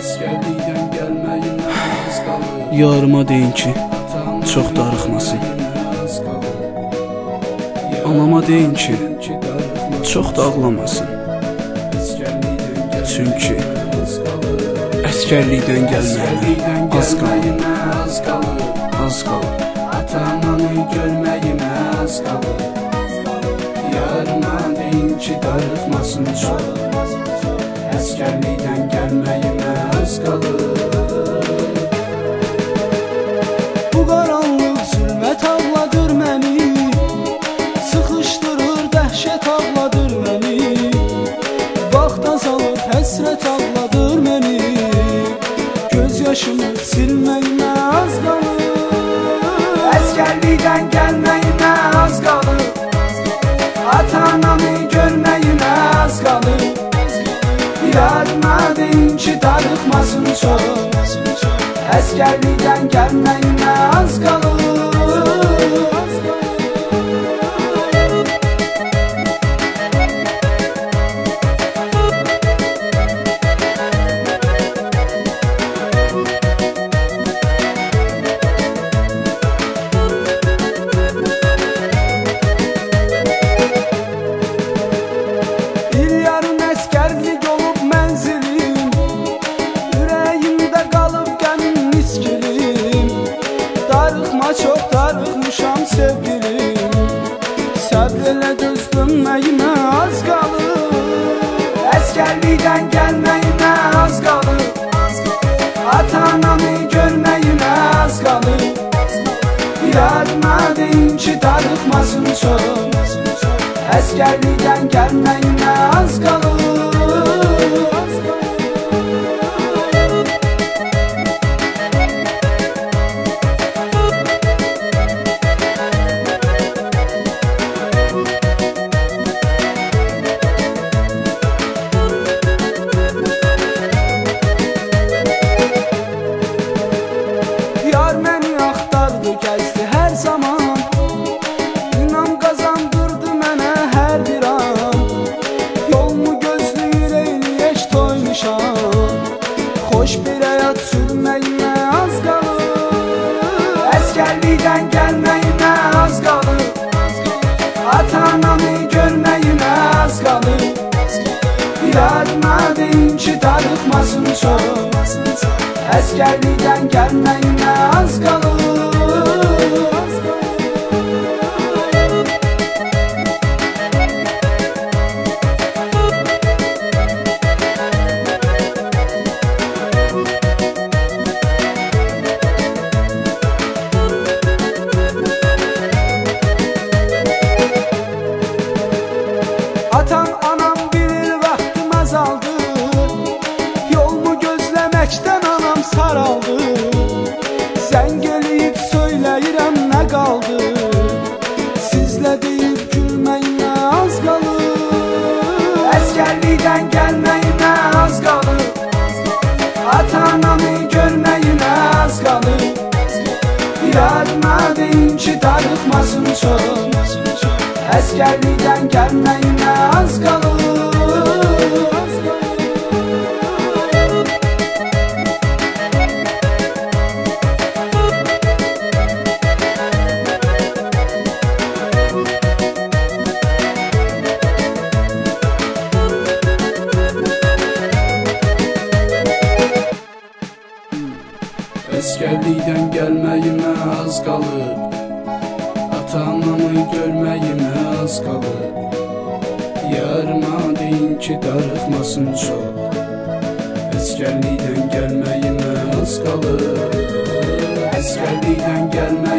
Əskərlikdən gəlməyimə az qalır. Yarıma deyin ki, çox darıxmasın. Anama deyin ki, çox da ağlamasın. Çünki əskərlikdən gəlməyimə az qalır. Az qalır. Ata-anamı görməyimə az qalır. Yarıma deyin ki, darıxmasın çox. Əskərlikdən gəlməyimə az qalır. Bu qaranlıq zülmət ağladır məni, sıxışdırır dəhşət ağladır məni, vaxt azalır həsrət ağladır məni, göz yaşımı silməyimə az qalır. Əskərlikdən gəlməyimə az qalır. Ata-anamı görməyimə az qalır. Yarıma deyin ki, darıxmasın çox. Əskərlikdən gəlməyimə az qalır. Çox darıxmışam sevgilim, səbr elə dözdürməyimə az qalır. Əskərlikdən gəlməyimə az qalır. Ata-anamı görməyimə az qalır. Yarıma deyin ki, darıxmasın çox. Əskərlikdən gəlməyimə az qalır. Gəzdi hər zaman, inam qazandırdı mənə hər bir an. Yolmu gözləyir eyləyək toymuşam, xoş bir həyat sürməyimə az qalır. Əskərlikdən gəlməyimə az qalır. Ata-anamı görməyimə az qalır. Yarıma deyin ki, darıxmasın çox. Əskərlikdən gəlməyimə az qalır. Atam, anam bilir vaxtım azaldı, yolmu gözləməkdən anam saraldı. Sən gelib söyləyirəm nə qaldı, sizlə deyib gülməyimə az qalır. Əskərlikdən gəlməyimə az qalır. Ata-anamı görməyimə az qalır. Yarıma deyin ki, darıxmasın çox. Əskərlikdən gəlməyimə az qalır. Əskərlikdən gəlməyimə az qalır. Ata-anamı görməyimə az qalır. Yarıma deyin ki, darıxmasın çox. Əskərlikdən gəlməyimə az qalır. Əskərlikdən gəlməyimə